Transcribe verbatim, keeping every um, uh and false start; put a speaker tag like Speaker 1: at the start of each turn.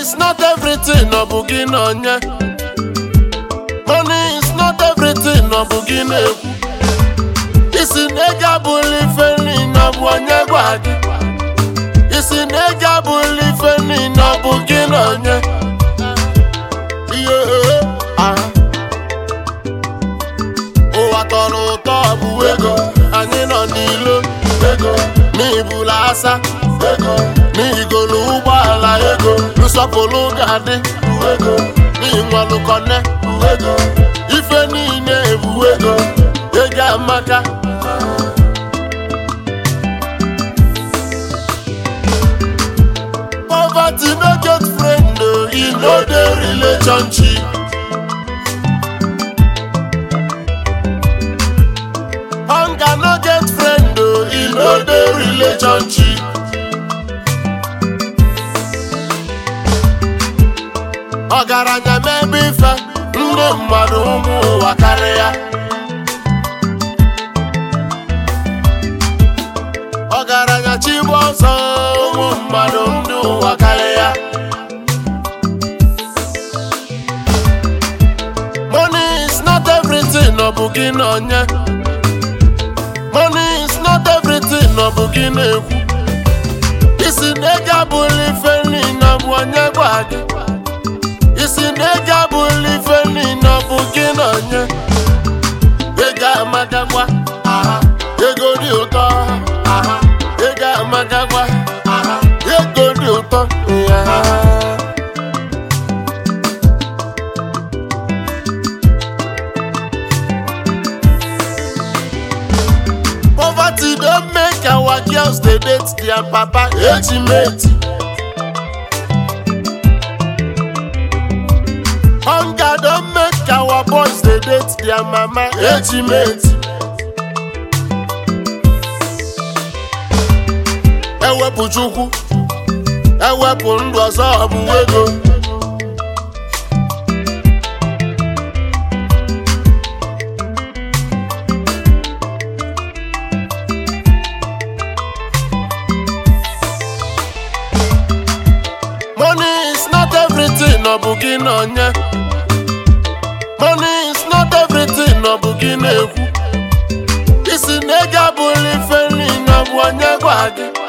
Speaker 1: is not everything, no begin on ya. Money is not everything, no begin on. It's in a belief no bonya gwagi. It's in a belief no begin on ya. Yeah, ah. Oh, I thought no top wego, and you know Nilo wego. Me bulasa wego, me go luba la wego. Lusapolo gade wego, me walu kone wego. If any name wego, ega maka. Poverty no get friend, no, you know the relationship. Hunger no get friend, no, you know the relationship. Ogaranya maybe fa, ndo mmadu umu wakaria. Ogaranya chiboso, umu mmadu mdu wakaria. Money is not everything, no bugin on ya. Money is not everything, no bugin eku. Isi nega believe ni na buanya gwagi. Isi nega believe ni na bugin on ya. Ega magagwa, aha. Ego di uto, aha. Ega magagwa, aha. Ego di uto, yeah. Poverty don't make our girls they date their papa age-mate. Hunger don't make our boys they date their mama age-mate. Ewepu chukwu, ewepu ndu ọzọ bụ ego. Money is not everything, no bugin on ya. Money is not everything, no bugin eku. Isi nega believe ni na buanya gwagi.